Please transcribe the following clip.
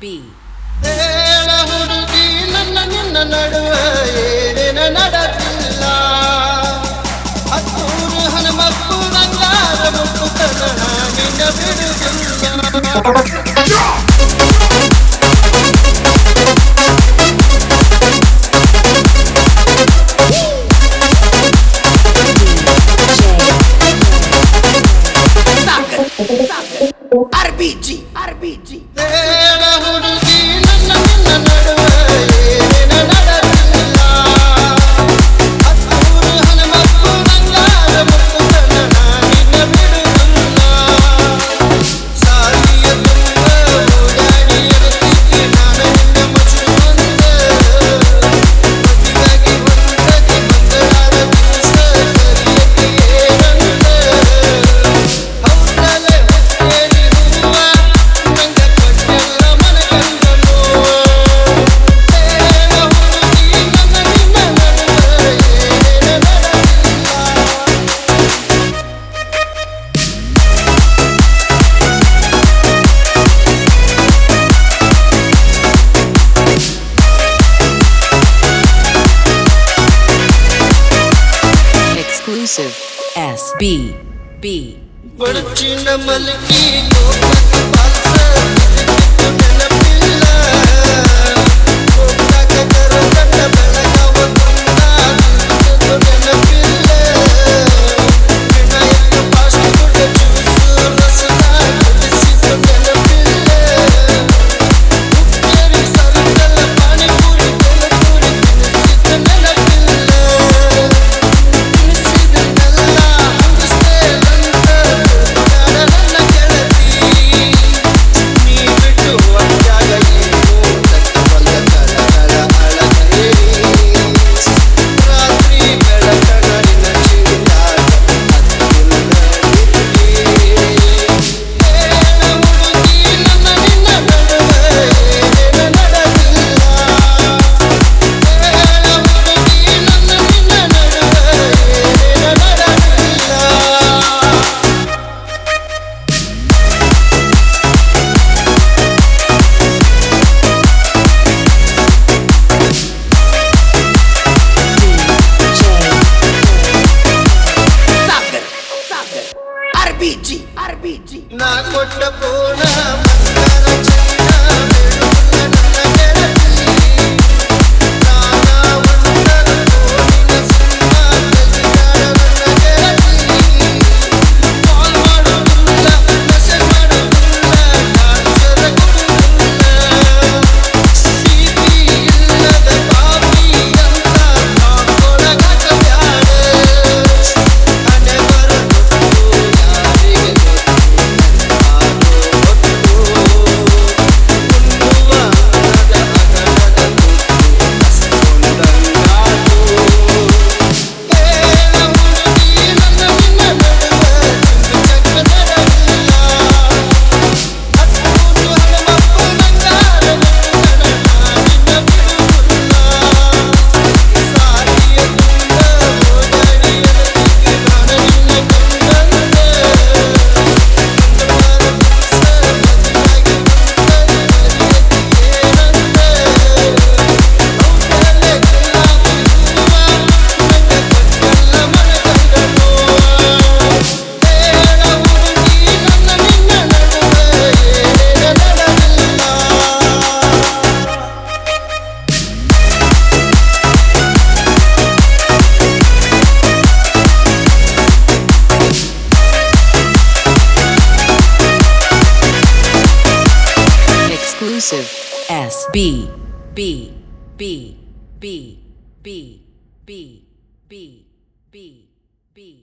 ಹೇಳ ಹುಡುಗಿ ನನ್ನ ನಿನ್ನ ನಡುವೆ ಏನೇನ ನಡೆದಿಲ್ಲ ಹತ್ತೂರು ಹನುಮಪ್ಪು ಬಂಗಾರ ಮುಟ್ಟು ಕನ್ನಡ ನಿನ್ನ ಬಿಡುವುದಿಲ್ಲ RBG ಹೇಳ ಹುಡುಗಿ ನನ್ನ ನಿನ್ನ ನಡುವೆ ಏನೇನ ನಡೆದಿಲ್ಲ ಹತ್ತೂರು ಹನುಮಪ್ಪು ಬಂಗಾರ ಮುಟ್ಟು ಕನ್ನಡ ನಿನ್ನ ಬಿಡುವುದಿಲ್ಲ ಸಾಲಿಯ ತುಂಬ ಓಡಾಡಿ ಎಡುತ್ತಿದ್ದೆ ನಾನು ನಿನ್ನ ಮುಚ್ಚಿಕೊಂಡೆ ಮದುವೆಯಾಗಿ ಹೊರಟದಿ ಮಂಗಳಾರ ದಿವಸ ಕರಿಯಕ್ಕೆ ಏನಂದೆ ಹೌದಲೆ ಹುತ್ತೇರಿ ಹೂವ ನಂಗ ಕೊಟ್ಟೆಲ್ಲ ಮನಗಂಡ ನೋವ ಹೇಳ ಹುಡುಗಿ ನನ್ನ ನಿನ್ನ ನಡುವೆ ಏನೇನ ನಡೆದಿಲ್ಲ Exclusive SB B ಬಡಚಿನ ಮಲಗಿ ಗೋಪಕ ಪಾಲ್ಸ ತಿರುಗಿತು ನೆನಪಿಲ್ಲ ಗೋಪಕ ಕರಗಂಡ ಬೆಳಗವ ಕೊಂಡ ನಿಂತಿತು ನೆನಪಿಲ್ಲ ವಿನಾಯಕ ಪಾಸ್ಟ್ ಕೊಡ ಜ್ಯೂಸು ರಸನ ಕುಡಿಸಿತು ನೆನಪಿಲ್ಲ ಉಪ್ಪೇರಿ ಸರ್ಕಲ್ ಪಾನಿಪುರಿ ಬೆಳಪುರಿ ತಿನ್ನಿಸಿತು ನೆನಪಿಲ್ಲ ತಿನ್ನಿಸಿದನ್ನೆಲ್ಲ ಹಂಗಿಸ್ತೇನಂತ ನನ್ನ ಗೆಳತಿ ನೀ ಬಿಟ್ಟು ಒಟ್ಟಾಗ ಏನು ತಕ್ಕವಲ್ಲ ಕಳಕಳ ಅಳಗೇ ರಾತ್ರಿ ಬೆಳಕನ ನಿನ್ನ ಚಿಂತಾಗ ಹತ್ತಿಲ್ಲ ನಿತ್ತಿ ಹೇಳ ಹುಡುಗಿ ನನ್ನ ನಿನ್ನ ನಡುವೆ ಏನೇನ ನಡೆದಿಲ್ಲ ಹೇಳ ಹುಡುಗಿ ನನ್ನ ನಿನ್ನ ನಡುವೆ ಏನೇನ ನಡೆದಿಲ್ಲ RBG ನಾ ಕೊಟ್ಟ ಪೋಣ ಬಂಗಾರ ಚೈನ ಬೇಡುವುಲ್ಲ ನನ್ನ ಗೆಳತಿ ನಾನಾ ಒಂದರ ಕೋಣಿನ ಸಿಂಹ ತೆಗಿದಾಳ ನನ್ನ ಗೆಳತಿ ಕಾಲ್ ಮಾಡುವುದಿಲ್ಲ ಮೆಸೇಜ್ ಮಾಡುವುದಿಲ್ಲ ಟಾರ್ಚರ್ ಕೊಡುವುದಿಲ್ಲ ಪ್ರೀತಿ ಇಲ್ಲದ ಪಾಪಿ ಅಂತ ಕಾಕೊಳಗಾಕ ಬ್ಯಾಡೆ ಹಣೆ ಬರಗೊತ್ತು ಯಾರಿಗೆ ಗೊತ್ತು ಆಗೋ ಹೊತ್ತು ಉಣ್ಣುವ ಅನ್ನದ ಅಗಲದ ತುತ್ತು ಹಸ್ಕೊಂಡಂಗಾತು ಹೇಳ ಹುಡುಗಿ ನನ್ನ ನಿನ್ನ ನಡುವೆ ಒಂದು ಚಕ್ರ ನಡೆದಿಲ್ಲ ಹತ್ತೂರು ಹನುಮಪ್ಪು ಬಂಗಾರ ಮುಟ್ಟು ಕನ್ನಡ ನಿನ್ನ ಬಿಡುವುದಿಲ್ಲ ಸಾಲಿಯ ತುಂಬ ಓಡಾಡಿ ಎಡುತ್ತಿದ್ದೆ ನಾನು ನಿನ್ನ ಕಂಡಂತೆ ಮಂಗಳವಾರ ದಿವಸ ಮದುವೆಯಾಗಿ ಹೊರಟದಿ ಕರಿಯಕ್ಕೆ ಏನಂದೆ ಹೌದಲೆ ಗುಲಾಬಿ ಹೂವ ನಂಗ ಕೊಟ್ಟೆಲ್ಲ ಮನಗಂಡ ನೋವ ಹೇಳ ಹುಡುಗಿ ನನ್ನ ನಿನ್ನ ನಡುವೆ ಏನೇನ ನಡೆದಿಲ್ಲ Exclusive SB B B B B B B B B